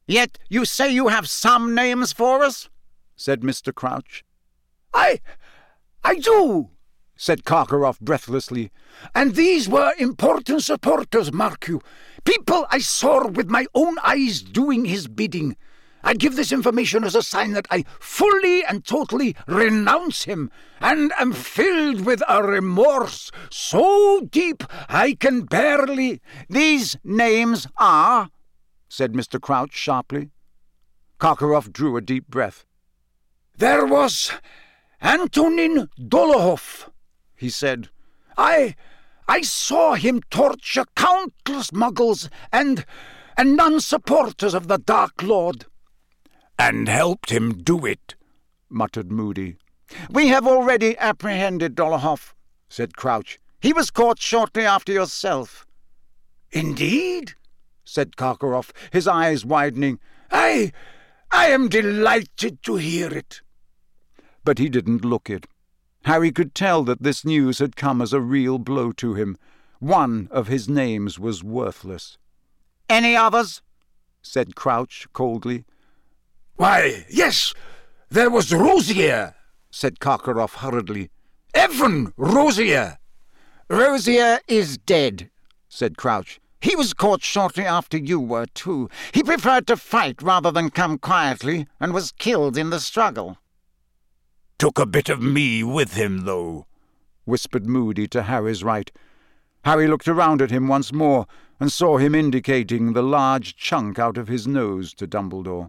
Yet you say you have some names for us? Said Mr. Crouch. I do, said Karkaroff breathlessly. And these were important supporters, mark you. People I saw with my own eyes doing his bidding. I give this information as a sign that I fully and totally renounce him, and am filled with a remorse so deep I can barely— These names are— said Mr. Crouch sharply. Karkaroff drew a deep breath. There was Antonin Dolohov, he said. I saw him torture countless muggles and non-supporters of the Dark Lord. And helped him do it, muttered Moody. We have already apprehended Dolohov, said Crouch. He was caught shortly after yourself. Indeed? Said Karkaroff, his eyes widening. I am delighted to hear it. But he didn't look it. Harry could tell that this news had come as a real blow to him. One of his names was worthless. Any others? Said Crouch coldly. Why, yes, there was Rosier, said Karkaroff hurriedly. Evan Rosier. Rosier is dead, said Crouch. He was caught shortly after you were, too. He preferred to fight rather than come quietly, and was killed in the struggle. Took a bit of me with him, though, whispered Moody to Harry's right. Harry looked around at him once more, and saw him indicating the large chunk out of his nose to Dumbledore.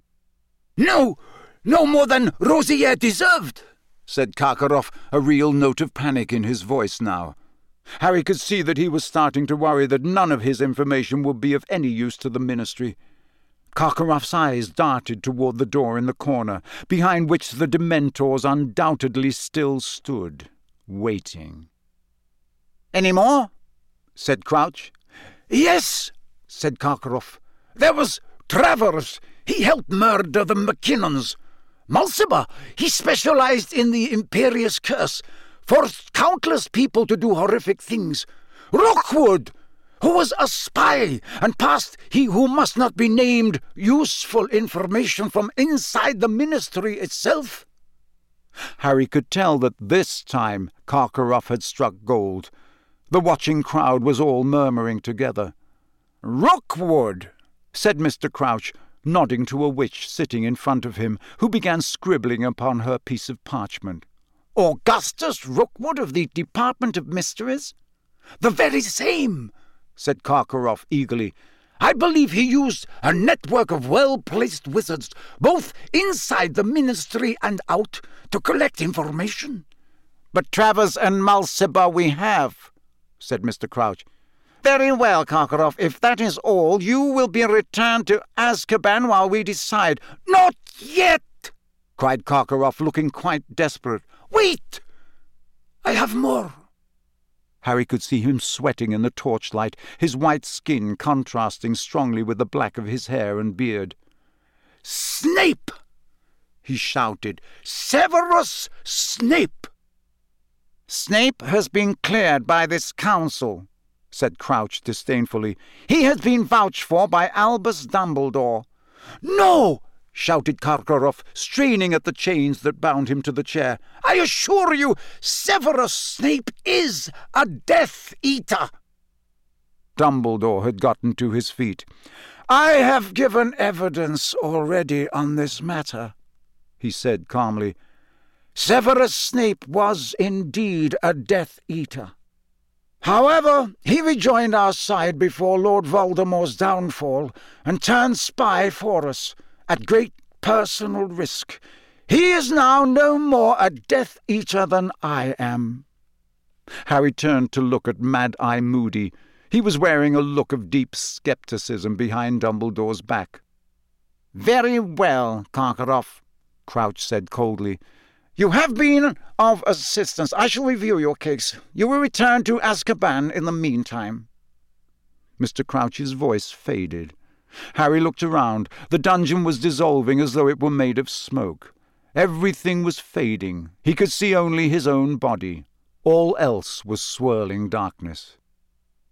No more than Rosier deserved, said Karkaroff, a real note of panic in his voice now. Harry could see that he was starting to worry that none of his information would be of any use to the Ministry. Karkaroff's eyes darted toward the door in the corner, behind which the Dementors undoubtedly still stood, waiting. "Any more?" said Crouch. "Yes," said Karkaroff. "There was Travers. He helped murder the McKinnons. Mulciber, he specialized in the Imperious Curse, forced countless people to do horrific things. Rookwood, who was a spy and passed he who must not be named useful information from inside the Ministry itself." Harry could tell that this time Karkaroff had struck gold. The watching crowd was all murmuring together. "Rookwood," said Mr. Crouch, nodding to a witch sitting in front of him, who began scribbling upon her piece of parchment. "Augustus Rookwood of the Department of Mysteries?" "The very same," said Karkaroff eagerly. "I believe he used a network of well-placed wizards, both inside the Ministry and out, to collect information." "But Travers and Mulciber we have," said Mr. Crouch. "Very well, Karkaroff. If that is all, you will be returned to Azkaban while we decide." "Not yet!" cried Karkaroff, looking quite desperate. "Wait! I have more." Harry could see him sweating in the torchlight, his white skin contrasting strongly with the black of his hair and beard. "Snape!" he shouted. "Severus Snape!" "Snape has been cleared by this council," said Crouch disdainfully. "He has been vouched for by Albus Dumbledore." "No!" shouted Karkaroff, straining at the chains that bound him to the chair. "I assure you, Severus Snape is a Death Eater." Dumbledore had gotten to his feet. "I have given evidence already on this matter," he said calmly. "Severus Snape was indeed a Death Eater. However, he rejoined our side before Lord Voldemort's downfall and turned spy for us, at great personal risk. He is now no more a Death Eater than I am." Harry turned to look at Mad-Eye Moody. He was wearing a look of deep scepticism behind Dumbledore's back. "Very well, Karkaroff," Crouch said coldly. "You have been of assistance. I shall review your case. You will return to Azkaban in the meantime." Mr. Crouch's voice faded. Harry looked around. The dungeon was dissolving as though it were made of smoke. Everything was fading. He could see only his own body. All else was swirling darkness.